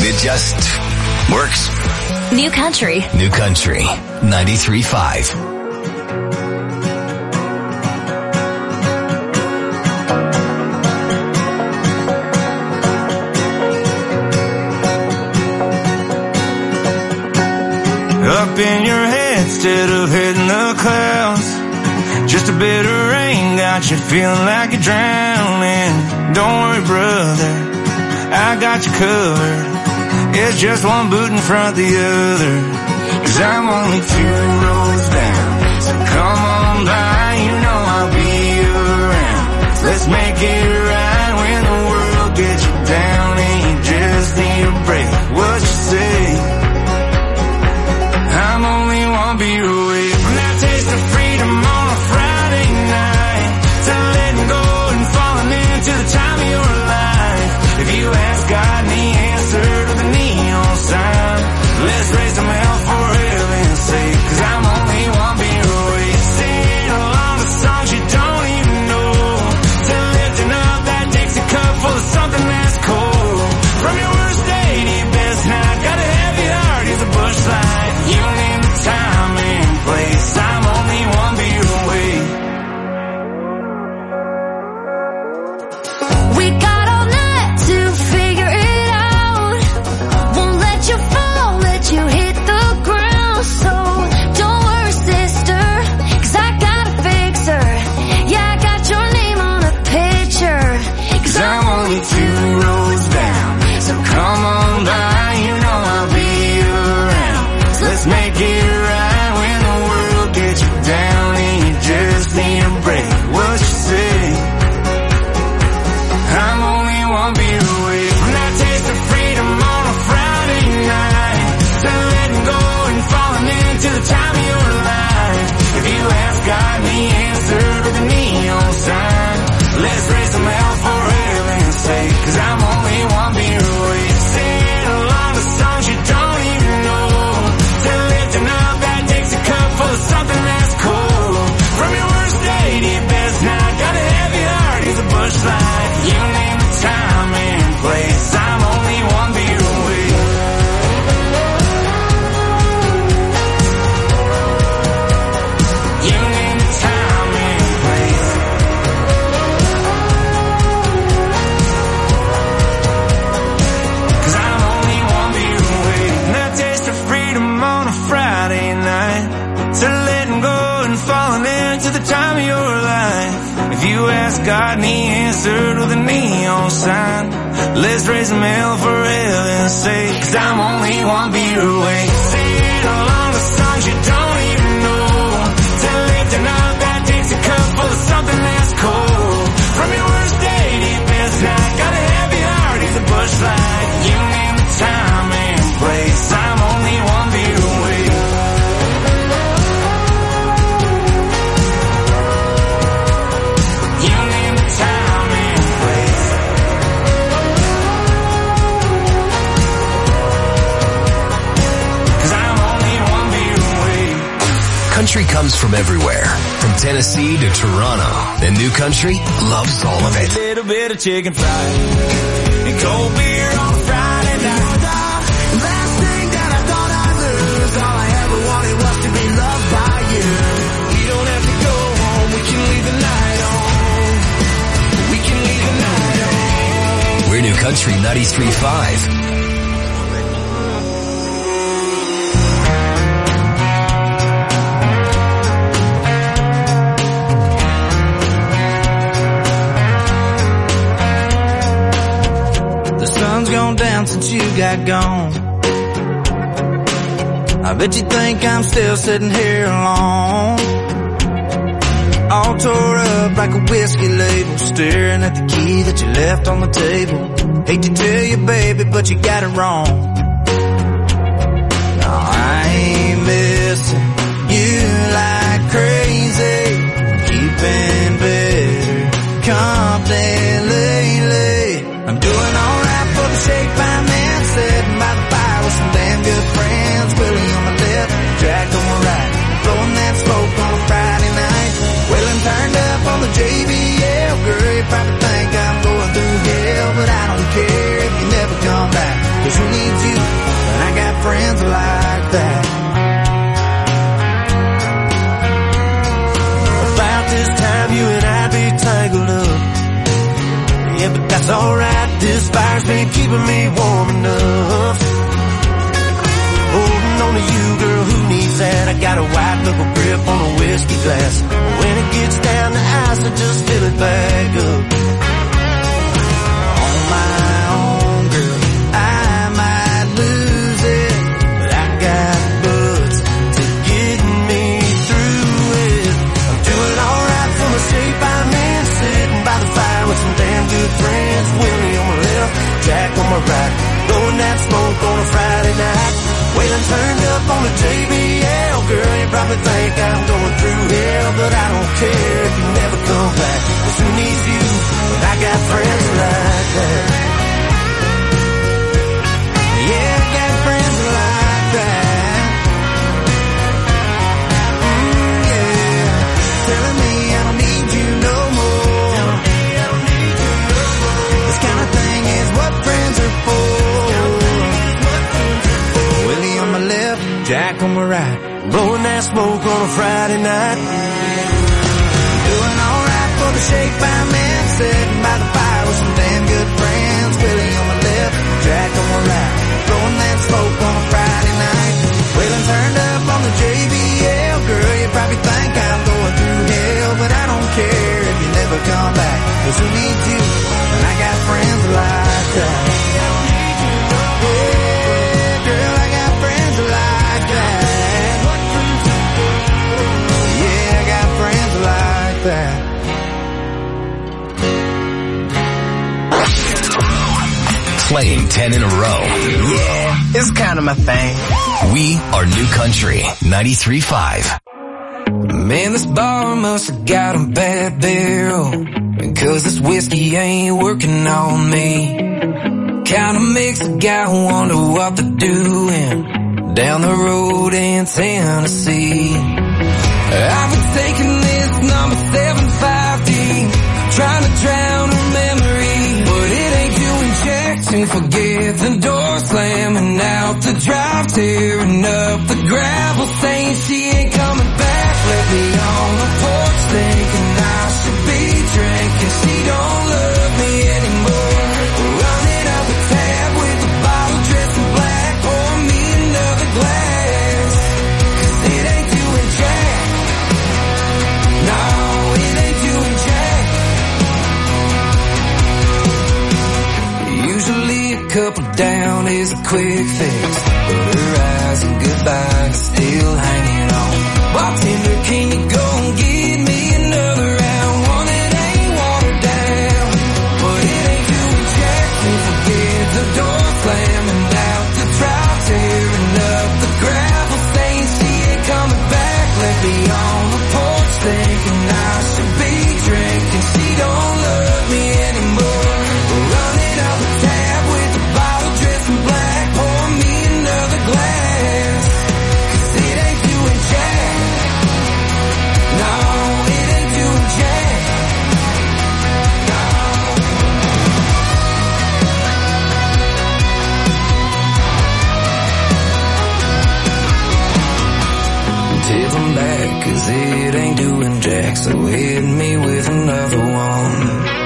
It just works. New Country. New Country 93.5. Up in your head instead of hitting the clouds. Just a bit of rain got you feeling like you're drowning. Don't worry, brother, I got you covered. It's just one boot in front of the other. 'Cause I'm only 2 rows down, so come on by, you know I'll be around. Let's make it right when the world gets you down and you just need a break. What you say? I'm only one beer away from that taste of freedom on a Friday night, to letting go and falling into the time of your life. If you ask God and the answer to the neon sign, let's raise some hell for heaven's sake. 'Cause I'm only one beer away, singing along the songs you don't even know, to lifting up that Dixie cup full of something that's cold. From your worst day to your best night, got a heavy heart, here's a bush light. You name the time and place, I'm only one beer away. We got all night to figure it out. Won't let you fall, let you hit the ground. So don't worry, sister, 'cause I got a fixer. Yeah, I got your name on a picture. 'Cause I'm only 2 rows down, so come on by, you know I'll be around. Let's make it right when the world gets you down and you just need a break. What you say? I'm only one beer away from that taste of freedom on a Friday night, to letting go and falling into the time of your life. If you ask God the answer to the neon sign, let's raise some hell for heaven's sake. 'Cause I'm only one beer away, singing along the songs you don't even know, to lifting up that Dixie cup full of something that's cold. From your worst day to your best night, got a heavy heart, here's a bush light. You name the time and place, I'm only one beer away. You name the time and place. 'Cause I'm only one beer away from that taste of freedom on a Friday night, to letting go and falling into the time of your life. If you ask God and the answer to the neon sign, let's raise some hell for heaven's sake. 'Cause I'm only one beer away, singing along the songs you don't even know, to lifting up that Dixie cup full of something that's cold. From your worst day to your best night, got a heavy heart, here's a bush light. You name the time and place, I'm only one beer away. You name the time and place. 'Cause I'm only one beer away. Country comes from everywhere, from Tennessee to Toronto, and New Country loves all of it. A little bit of chicken fried and cold beer on a Friday night. Last thing that I thought I'd lose, all I ever wanted was to be loved by you. We don't have to go home, we can leave the night on. We can leave the night on. We're New Country 93.5. The sun's gone down since you got gone. I bet you think I'm still sitting here alone, all tore up like a whiskey label, staring at the key that you left on the table. Hate to tell you, baby, but you got it wrong. No, I ain't missing you like crazy. You've been better company lately. I'm doing alright for the shake by man, sitting by the fire with some damn good friends. Willie on my left, Jack on my right, blowing that smoke on a Friday night. Wailing turned up on the JBL. Girl, you probably think I'm going through hell, but I don't care if you never come back, 'cause who needs you fire's been keeping me warm enough. Holding on to you, girl, who needs that? I got a white knuckle grip on a whiskey glass. When it gets down to ice, I just fill it back up. On my own, girl, I might lose it, but I got butts to get me through it. I'm doing alright for my shape. I'm in, sitting by the fire with some damn good friends. Willie on my left, Jack on my right, blowing that smoke on a Friday night. Waylon turned up on the JBL. Girl, you probably think I'm going through hell, but I don't care if you never come back. 'Cause who needs you when I got friends like that? Yeah, I got friends like that. Yeah, telling me I don't need you no more. This kind of thing is what friends are for. Willie on my left, Jack on my right, blowing that smoke on a Friday night. Doing alright for the shape I'm in, sitting by the fire with some damn good friends. Willie on my left, Jack on my right, blowing that smoke on a Friday night. Waylon turned up on the JBL. Girl, you probably think I'm going through hell, but I don't care if you never come back. 'Cause who needs you when I got friends like that? Playing 10 in a row. Yeah, it's kind of my thing. We are New Country 93.5. Man, this bar must have got a bad barrel, because this whiskey ain't working on me. Kinda makes a guy wonder what they're doing down the road in Tennessee. I've been taking this number 750, trying to drown her memory, but it ain't doing jack to forget the door slamming out the drive, tearing up the gravel, saying she ain't coming back. Left me on the porch thinking I should be drinking. She don't love me anymore. Running up a tab with a bottle dressed in black, pour me another glass, 'cause it ain't doing jack. No, it ain't doing jack. Usually a couple down is a quick fix, but her eyes and goodbye is still hanging on. Bartender, can you go and get me another round? One that ain't watered down, but it ain't doing jack to forget the door slamming out the drive, tearing up the gravel, saying she ain't coming back. Left me on the porch thinking I should be drinking. She don't love me anymore. Running out the tab with a bottle dressed in black, pour me another glass, 'cause it ain't doing jack. No, it ain't doing jack. No. Tip them back, 'cause it ain't doing jack, so hit me with another one.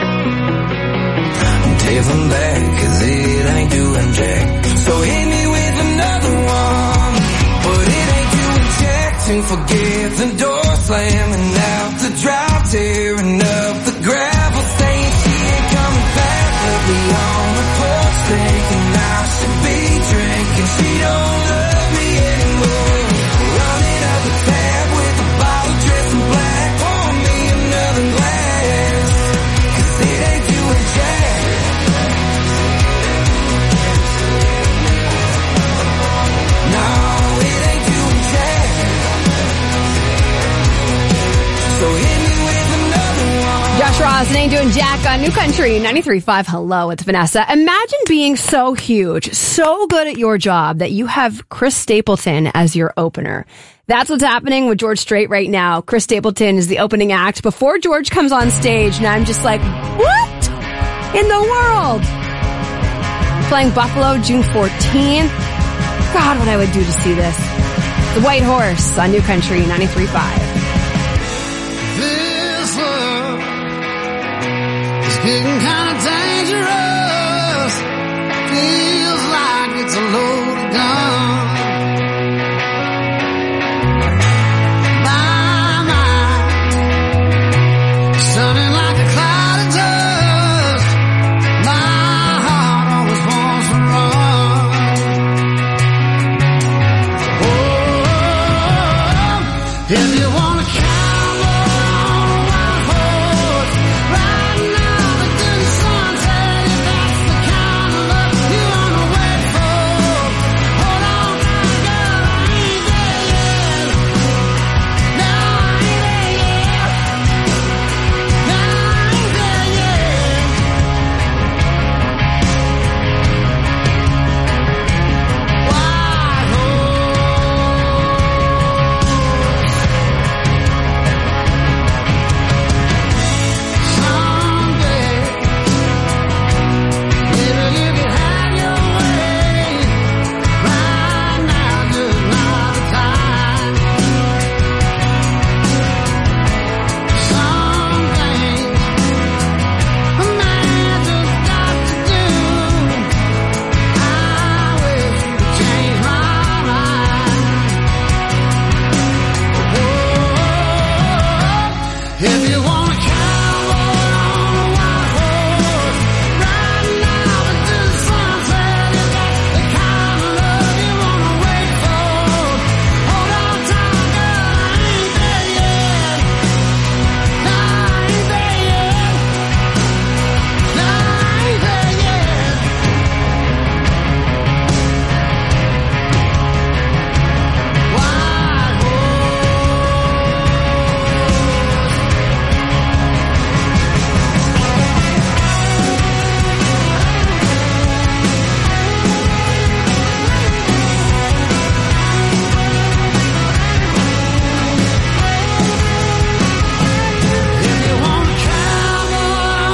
Tip them back, 'cause it ain't doing jack, so hit me with another one. But it ain't doing jack to forget the door slamming out the drive, tearing up the gravel, saying she ain't coming back. Left me on the porch thinking I should be drinking. She don't love me anymore. Running up a tab with a bottle dressed in black, pour me another glass, 'cause it ain't doing jack. No, it ain't doing jack. So hit me with another one. Josh Ross and Ain't Doing Jack on New Country 93.5. Hello, it's Vanessa. Imagine being so huge, so good at your job that you have Chris Stapleton as your opener. That's what's happening with George Strait right now. Chris Stapleton is the opening act before George comes on stage, and I'm just like, what in the world? Playing Buffalo June 14th. God, what I would do to see this. The White Horse on New Country 93.5. This love is getting kind of dangerous. feels like it's a low